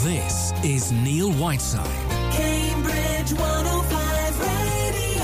This is Neil Whiteside. Cambridge 105 Radio.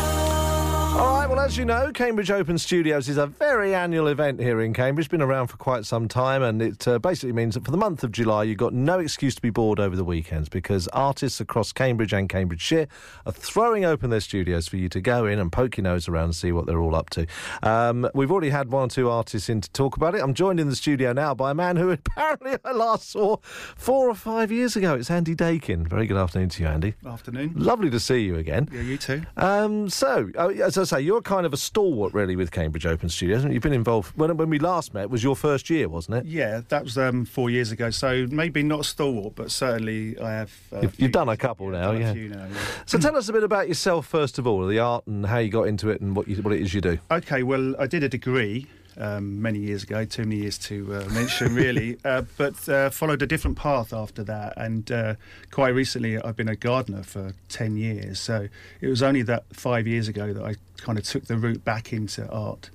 All right, well, as you know, Cambridge Open Studios is a very annual event here in Cambridge. It's been around for quite some time, and it basically means that for the month of July, you've got no excuse to be bored over the weekends, because artists across Cambridge and Cambridgeshire are throwing open their studios for you to go in and poke your nose around and see what they're all up to. We've already had one or two artists in to talk about it. I'm joined in the studio now by a man who apparently I last saw 4 or 5 years ago. It's Andy Dakin. Very good afternoon to you, Andy. Afternoon. Lovely to see you again. Yeah, you too. So, as I say, you're kind of a stalwart, really, with Cambridge Open Studios. You've been involved... When we last met, it was your first year, wasn't it? Yeah, that was 4 years ago, so maybe not a stalwart, but certainly I have... You've done a couple now, yeah. A few now, yeah. So tell us a bit about yourself, first of all, the art and how you got into it and what it is you do. OK, well, I did a degree many years ago, too many years to mention, really, but followed a different path after that, and quite recently I've been a gardener for 10 years, so it was only that 5 years ago that I kind of took the route back into art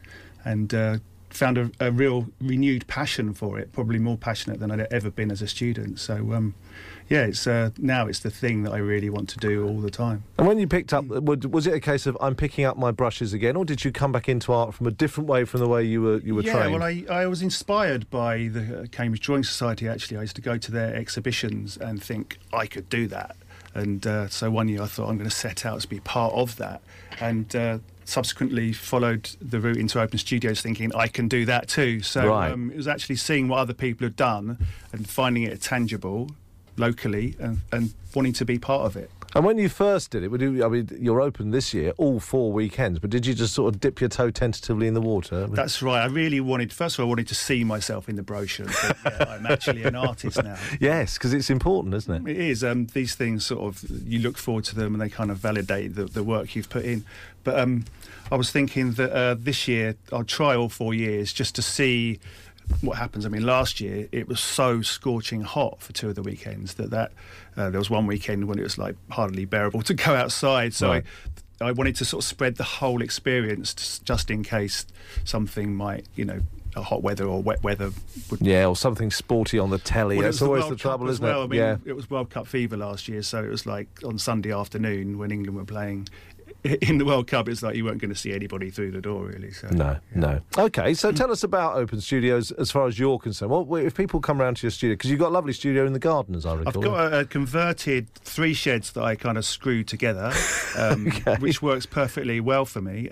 and found a real renewed passion for it, probably more passionate than I'd ever been as a student. So, yeah, it's now it's the thing that I really want to do all the time. And when you picked up, was it a case of I'm picking up my brushes again, or did you come back into art from a different way from the way you were trained? Yeah, well, I was inspired by the Cambridge Drawing Society, actually. I used to go to their exhibitions and think I could do that. And so one year I thought I'm going to set out to be part of that. And subsequently followed the route into Open Studios thinking I can do that too. So right. It was actually seeing what other people had done and finding it tangible locally and wanting to be part of it. And when you first did it, you're open this year, all 4 weekends, but did you just sort of dip your toe tentatively in the water? That's right. I really wanted, first of all, I wanted to see myself in the brochure. But, yeah, I'm actually an artist now. Yes, because it's important, isn't it? It is. These things sort of, you look forward to them and they kind of validate the work you've put in. But I was thinking that this year I'll try all 4 years just to see what happens. I mean, last year it was so scorching hot for 2 of the weekends that there was one weekend when it was like hardly bearable to go outside. So right. I wanted to sort of spread the whole experience just in case something might, a hot weather or wet weather would... Yeah, or something sporty on the telly. Well, that's always the trouble, isn't it? I mean, It was World Cup fever last year, so it was like on Sunday afternoon when England were playing in the World Cup, it's like you weren't going to see anybody through the door, really. So, No. OK, so tell us about Open Studios as far as you're concerned. Well, if people come round to your studio, because you've got a lovely studio in the garden, as I recall. I've got a converted 3 sheds that I kind of screwed together, okay. Which works perfectly well for me.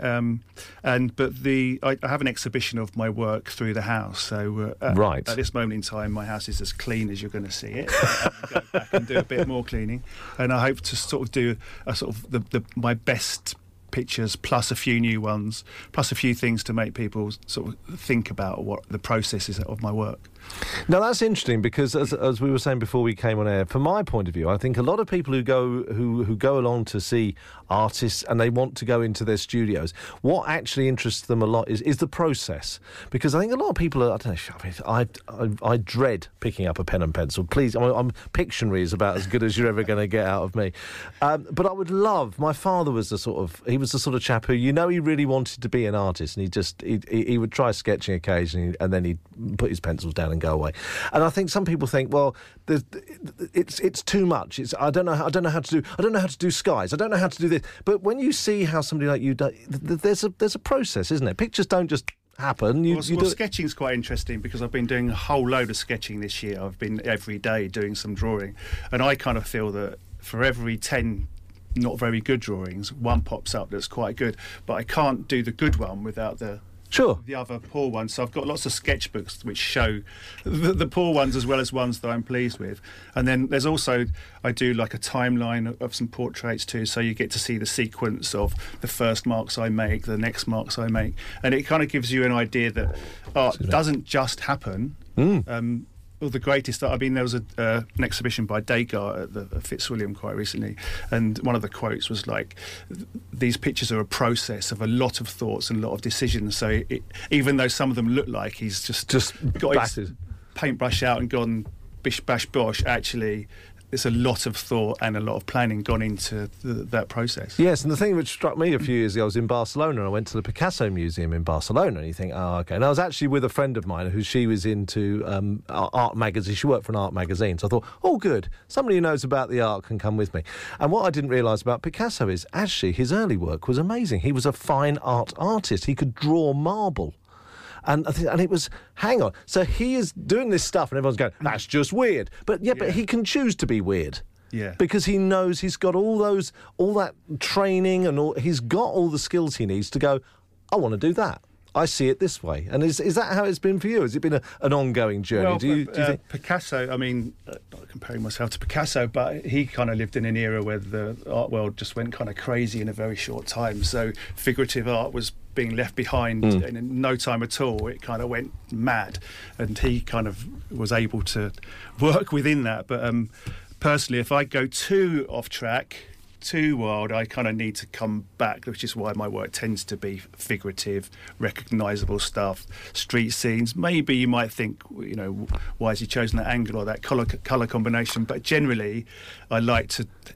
But I have an exhibition of my work through the house. So right. At this moment in time, my house is as clean as you're going to see it. I'm going to go back and do a bit more cleaning, and I hope to sort of do a sort of my best pictures plus a few new ones, plus a few things to make people sort of think about what the process is of my work. Now that's interesting because, as we were saying before we came on air, from my point of view, I think a lot of people who go along to see artists and they want to go into their studios, what actually interests them a lot is the process. Because I think a lot of people are, I don't know, I dread picking up a pen and pencil. Please, Pictionary is about as good as you're ever going to get out of me. But I would love. My father was the sort of chap who, he really wanted to be an artist, and he would try sketching occasionally, and then he'd put his pencils down and go away. And I think some people think, well, it's too much. I don't know how to do skies. I don't know how to do this. But when you see how somebody like you does, there's a process, isn't it? Pictures don't just happen. Sketching's quite interesting because I've been doing a whole load of sketching this year. I've been every day doing some drawing, and I kind of feel that for every 10 not very good drawings, one pops up that's quite good, but I can't do the good one without the other poor ones. So I've got lots of sketchbooks which show the poor ones as well as ones that I'm pleased with. And then there's also, I do like a timeline of some portraits too, so you get to see the sequence of the first marks I make, the next marks I make, and it kind of gives you an idea that art doesn't just happen. Well, the greatest. I mean, there was an exhibition by Degas at the Fitzwilliam quite recently, and one of the quotes was like, "These pictures are a process of a lot of thoughts and a lot of decisions." So even though some of them look like he's just got his paintbrush out and gone bish bash bosh, actually it's a lot of thought and a lot of planning gone into that process. Yes, and the thing which struck me a few years ago, I was in Barcelona. I went to the Picasso Museum in Barcelona, and you think, oh, OK. And I was actually with a friend of mine she was into art magazine. She worked for an art magazine. So I thought, oh, good. Somebody who knows about the art can come with me. And what I didn't realise about Picasso is, actually, his early work was amazing. He was a fine art artist. He could draw marble. And it was, hang on. So he is doing this stuff and everyone's going, that's just weird. But but he can choose to be weird. Yeah. Because he knows he's got all that training and he's got all the skills he needs to go, I want to do that. I see it this way. And is that how it's been for you? Has it been an ongoing journey? Well, do you think? Picasso, I mean, not comparing myself to Picasso, but he kind of lived in an era where the art world just went kind of crazy in a very short time. So figurative art was being left behind in no time at all. It kind of went mad. And he kind of was able to work within that. But personally, if I go too off track, too wild, I kind of need to come back, which is why my work tends to be figurative, recognisable stuff, street scenes. Maybe you might think, why has he chosen that angle or that colour combination? But generally, I like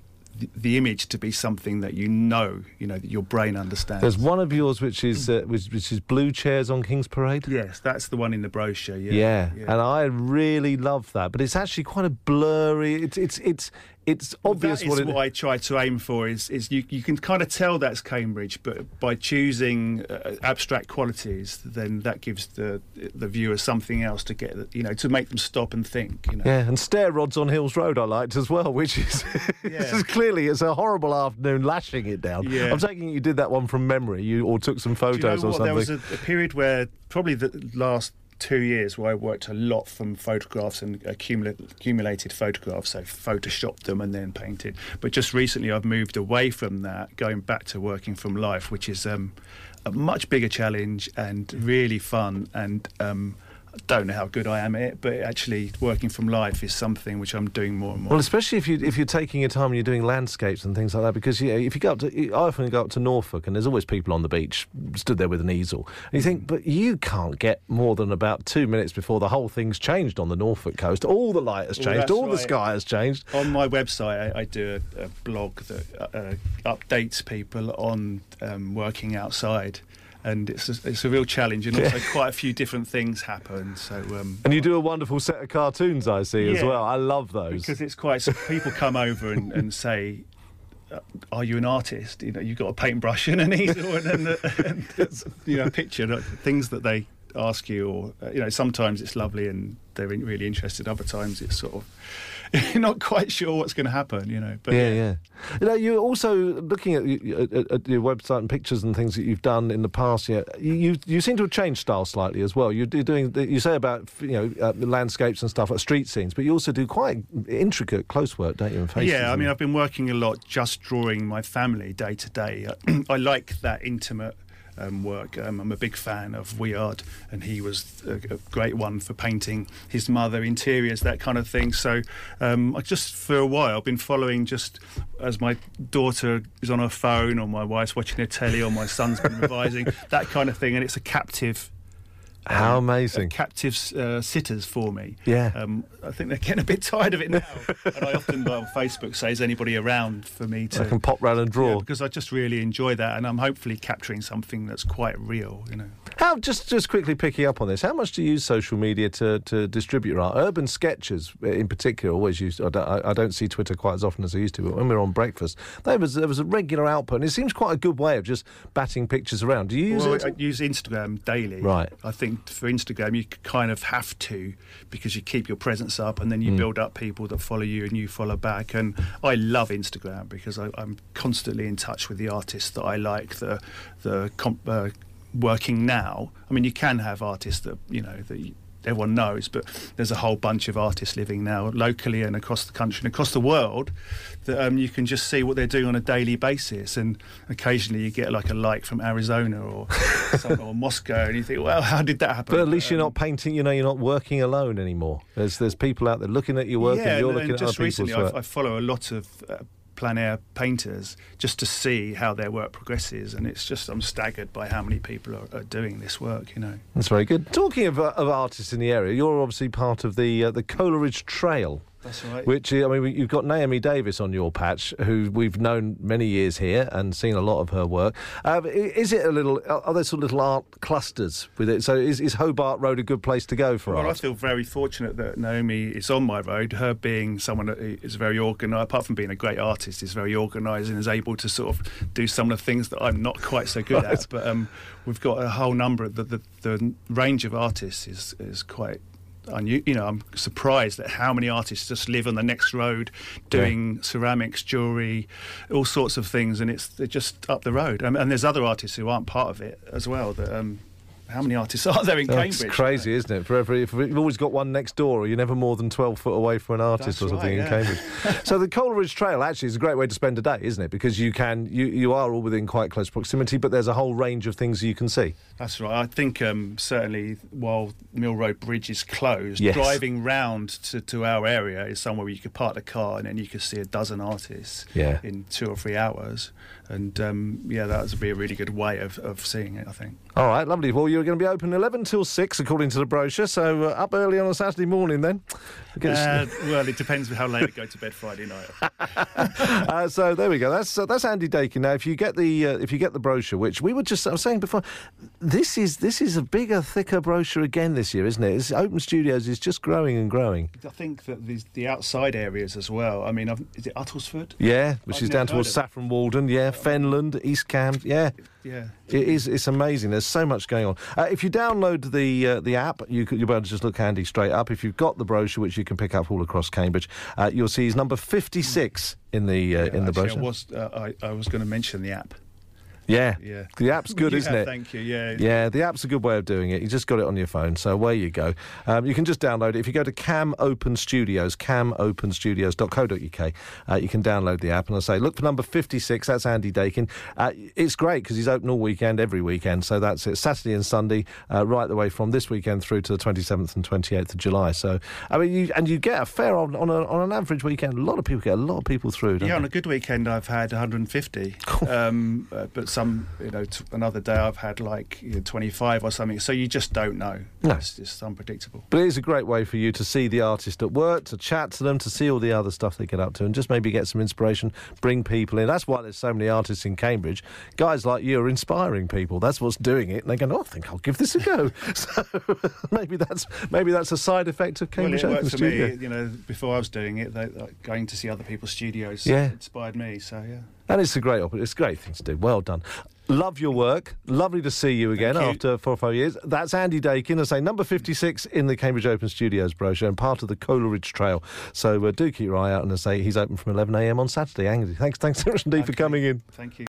the image to be something that that your brain understands. There's one of yours which is Blue Chairs on King's Parade. Yes, that's the one in the brochure. Yeah, and I really love that. But it's actually quite a blurry. It's obvious that is what I try to aim for. Is you can kind of tell that's Cambridge, but by choosing abstract qualities, then that gives the viewer something else to get, to make them stop and think. Yeah, and stair rods on Hills Road I liked as well, which is clearly it's a horrible afternoon lashing it down. Yeah. I'm taking you did that one from memory, or took some photos or something. There was a period where probably the last 2 years where I worked a lot from photographs and accumulated photographs, so photoshopped them and then painted. But just recently I've moved away from that, going back to working from life, which is a much bigger challenge and really fun. And I don't know how good I am at it, but actually working from life is something which I'm doing more and more. Well, especially if you're taking your time and you're doing landscapes and things like that, because if you go I often go up to Norfolk and there's always people on the beach stood there with an easel, and you think, but you can't get more than about 2 minutes before the whole thing's changed on the Norfolk coast. All the light has changed, all the sky has changed. On my website, I do a blog that updates people on working outside. And it's a real challenge, and also quite a few different things happen. So, and you do a wonderful set of cartoons, I see, as well. I love those because it's quite. People come over and say, "Are you an artist? You've got a paintbrush and an easel and a picture." Things that they ask you, or sometimes it's lovely and they're really interested. Other times it's sort of. You're not quite sure what's going to happen, But yeah. You're also looking at your website and pictures and things that you've done in the past. Yeah, you seem to have changed style slightly as well. You're doing. You say about landscapes and stuff like street scenes, but you also do quite intricate close work, don't you? And faces. Yeah, I mean, I've been working a lot just drawing my family day to day. I like that intimate. Work. I'm a big fan of Weird, and he was a great one for painting his mother, interiors, that kind of thing. So I just for a while I've been following, just as my daughter is on her phone or my wife's watching her telly or my son's been revising, that kind of thing, and it's a captive. How amazing. Captive sitters for me. Yeah. I think they're getting a bit tired of it now. And I often on Facebook say, is anybody around for me to... I can pop round and draw. Yeah, because I just really enjoy that, and I'm hopefully capturing something that's quite real, How, just quickly picking up on this, how much do you use social media to distribute your art? Urban Sketches, in particular, always use... I don't see Twitter quite as often as I used to, but when we were on breakfast, there was a regular output, and it seems quite a good way of just batting pictures around. Do you use it? I use Instagram daily. Right. I think for Instagram you kind of have to, because you keep your presence up and then you build up people that follow you and you follow back. And I love Instagram because I'm constantly in touch with the artists that I like, working now. I mean, you can have artists that that everyone knows, but there's a whole bunch of artists living now locally and across the country and across the world that you can just see what they're doing on a daily basis. And occasionally you get like a like from Arizona or Moscow, and you think, well, how did that happen? But at least you're not painting, you're not working alone anymore. There's people out there looking at your work, and you're looking at other people's work. Just recently I follow a lot of plein air painters just to see how their work progresses, and it's just, I'm staggered by how many people are doing this work. That's very good. Talking of artists in the area, you're obviously part of the Coleridge Trail. That's right. Which, I mean, you've got Naomi Davis on your patch, who we've known many years here and seen a lot of her work. Is it a little, are there sort of little art clusters with it? So is Hobart Road a good place to go for Well, I art? feel very fortunate that Naomi is on my road. Her being someone that is very organised, apart from being a great artist, is very organised and is able to sort of do some of the things that I'm not quite so good at. But we've got a whole number of the range of artists is quite. I'm surprised at how many artists just live on the next road doing ceramics, jewellery, all sorts of things, and they're just up the road. And there's other artists who aren't part of it as well. That how many artists are there in Cambridge? It's crazy, isn't it? If you've always got one next door, or you're never more than 12 foot away from an artist That's or something right, in Cambridge. So the Coleridge Trail actually is a great way to spend a day, isn't it? Because you are all within quite close proximity, but there's a whole range of things you can see. That's right. I think certainly while Mill Road Bridge is closed, Yes. driving round to our area is somewhere where you could park the car and then you could see a dozen artists in 2 or 3 hours. And that would be a really good way of seeing it, I think. All right, lovely. Well, you're going to be open 11 till 6, according to the brochure, so up early on a Saturday morning then. Well, it depends how late I go to bed Friday night. So there we go. That's Andy Dakin. Now, if you get the brochure, which I was saying before, this is a bigger, thicker brochure again this year, isn't it? Open Studios is just growing and growing. I think that the outside areas as well. I mean, is it Uttlesford? Yeah, which I've is never down towards heard of it. Saffron Walden. Yeah, Fenland, East Cam. Yeah. Yeah. It is. It's amazing. There's so much going on. If you download the app, you'll be able to just look Andy straight up. If you've got the brochure, which you can pick up all across Cambridge, you'll see he's number 56 in the brochure. I was going to mention the app. Yeah. Yeah. The app's good, isn't it? Thank you. Yeah. Yeah, the app's a good way of doing it. You just got it on your phone, so away you go. You can just download it. If you go to Cam Open Studios, camopenstudios.co.uk, you can download the app, and I say, look for number 56, that's Andy Dakin. It's great, because he's open all weekend, every weekend, so that's it, Saturday and Sunday, right the way from this weekend through to the 27th and 28th of July. So, I mean, you get a fair, on an average weekend, a lot of people through, don't Yeah, on they? a good weekend I've had 150, but some, another day I've had 25 or something. So you just don't know. No. It's just unpredictable. But it is a great way for you to see the artist at work, to chat to them, to see all the other stuff they get up to, and just maybe get some inspiration, bring people in. That's why there's so many artists in Cambridge. Guys like you are inspiring people. That's what's doing it. And they go, I think I'll give this a go. So maybe that's a side effect of Cambridge Well, it Open worked for Studio. me. Before I was doing it, going to see other people's studios inspired me. So yeah. And it's a great thing to do. Well done. Love your work. Lovely to see you again Thank you. after 4 or 5 years. That's Andy Dakin, I say, number 56 in the Cambridge Open Studios brochure and part of the Coleridge Trail. So do keep your eye out, and I say he's open from 11 a.m. on Saturday. Andy, thanks so much indeed for coming in. Thank you.